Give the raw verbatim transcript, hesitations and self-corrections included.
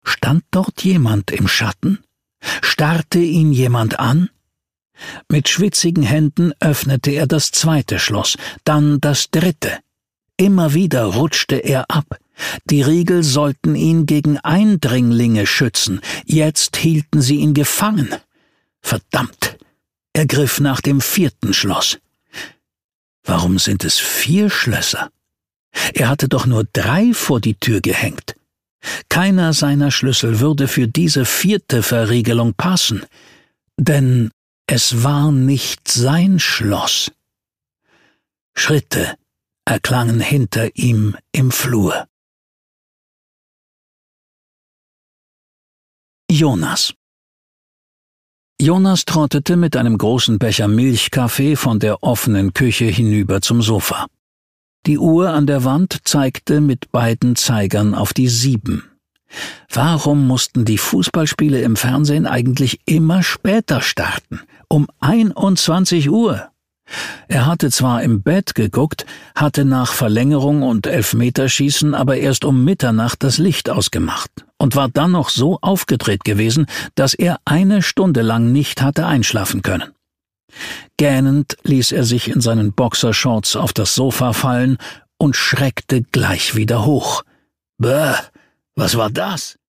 Stand dort jemand im Schatten? Starrte ihn jemand an? Mit schwitzigen Händen öffnete er das zweite Schloss, dann das dritte. Immer wieder rutschte er ab. Die Riegel sollten ihn gegen Eindringlinge schützen, jetzt hielten sie ihn gefangen. Verdammt! Er griff nach dem vierten Schloss. Warum sind es vier Schlösser? Er hatte doch nur drei vor die Tür gehängt. Keiner seiner Schlüssel würde für diese vierte Verriegelung passen, denn es war nicht sein Schloss. Schritte erklangen hinter ihm im Flur. Jonas Jonas trottete mit einem großen Becher Milchkaffee von der offenen Küche hinüber zum Sofa. Die Uhr an der Wand zeigte mit beiden Zeigern auf die sieben. Warum mussten die Fußballspiele im Fernsehen eigentlich immer später starten? Um einundzwanzig Uhr. Er hatte zwar im Bett geguckt, hatte nach Verlängerung und Elfmeterschießen aber erst um Mitternacht das Licht ausgemacht und war dann noch so aufgedreht gewesen, dass er eine Stunde lang nicht hatte einschlafen können. Gähnend ließ er sich in seinen Boxershorts auf das Sofa fallen und schreckte gleich wieder hoch. Bäh, was war das?